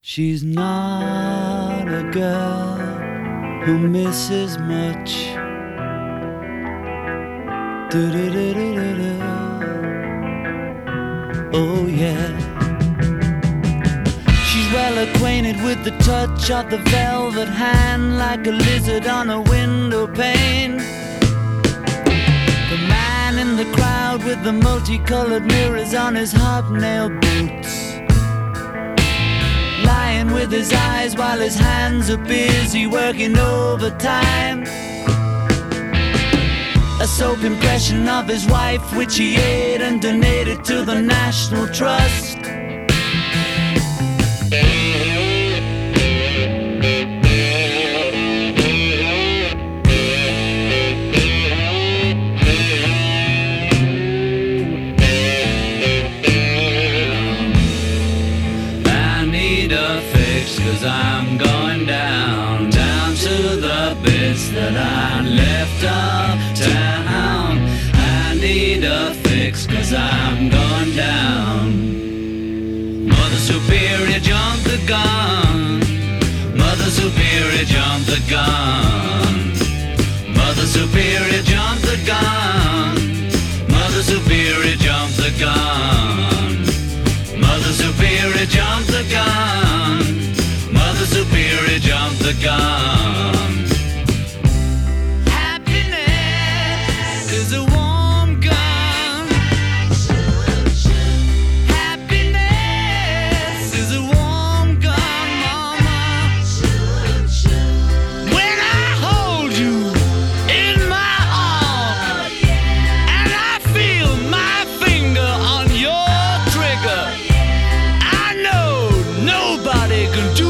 She's not a girl who misses much. Do-do-do-do-do-do. Oh yeah. She's well acquainted with the touch of the velvet hand, like a lizard on a window pane. The man in the crowd with the multicolored mirrors on his hobnail boots, lying with his eyes while his hands are busy working overtime. A soap impression of his wife, which he ate and donated to the National Trust. I need a fix, 'cause I'm going down, down to the bits that I left uptown. I need a fix, 'cause I'm going down. Mother Superior, jump the gun. Mother Superior, jump the gun. Mother Superior, jump the gun. Mother Superior, jump the gun. Mother Superior, jump the gun. Mother Superior, jump the gun. Happiness is a warm gun. Happiness is a warm gun, mama. When I hold you in my arms and I feel my finger on your trigger, I know nobody can do